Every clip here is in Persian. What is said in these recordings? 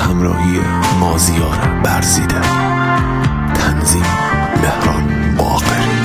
همراهی مازیار برزیده. تنظیم مهران باقری.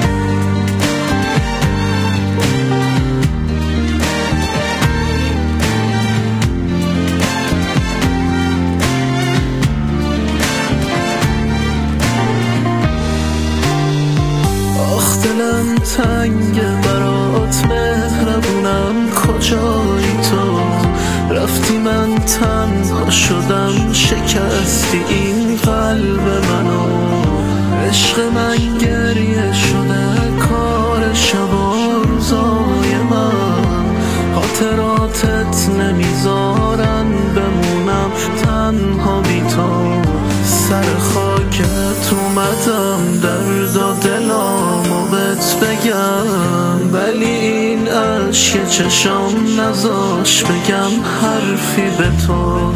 دلم تنگ برات مهربونم، کجایی تو؟ رفتی من تنها شدم، شکستی این قلب منو. عشق من گریه شده کار شب و روزای من. خاطراتت نمیذارن بمونم تنها بی تو. سر خاکت اومدم درد و دلامو بهت بگم، ولی این اشک چشام نذاش بگم حرفی به تو.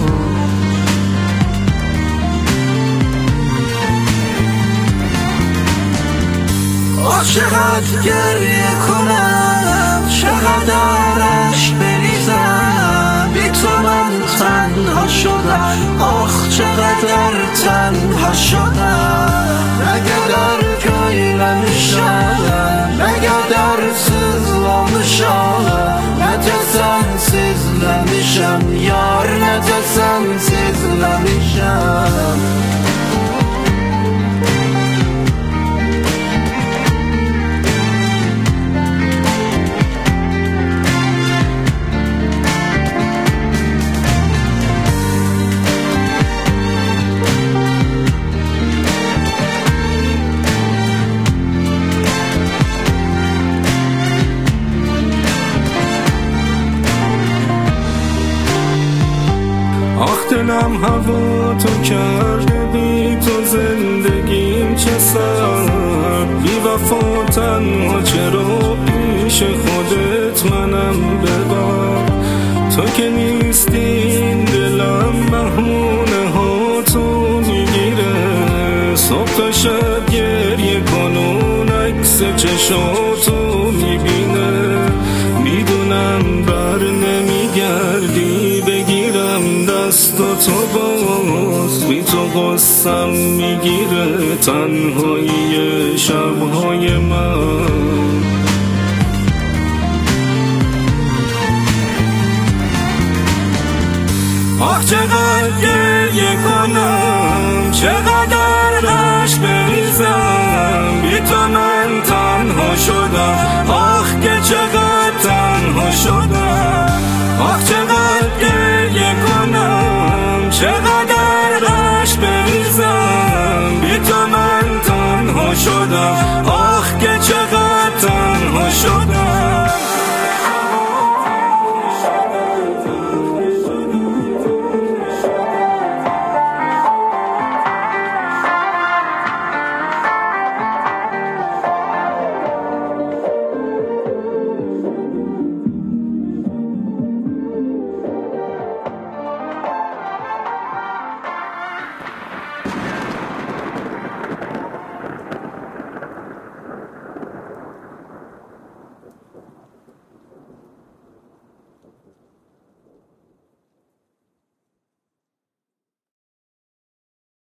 چقدر گریه کنم، چقدر عشق بریزم، بی تو من تنها شدم. آخ چقدر تنها شدم. Nədər göyləmişəm, nə qədər sızlamışam, necə sənsizləmişəm yar, necə sənsizləmişəm. دلم هوا تو کرده، بی تو زندگیم چه سر. بی وفا تنها چرا پیش خودت منم ببر. تو که نیستی این دلم بهونه ها تو میگیره. صبح تا شب گریه کنون عکس چشاتو میبینه. میدونم بر نمیگردی بگیرم دست و تو باز. بی تو غصم میگیره تنهایی شبهای من. آخ چقدر گریه کنم، چقدر عشق بریزم، بی تو من تنها شدم. آخ که چقدر تنها شدم. آخ چقدر گریه کنم، چقدر عشق بریزم، بی تو من تنها شدم.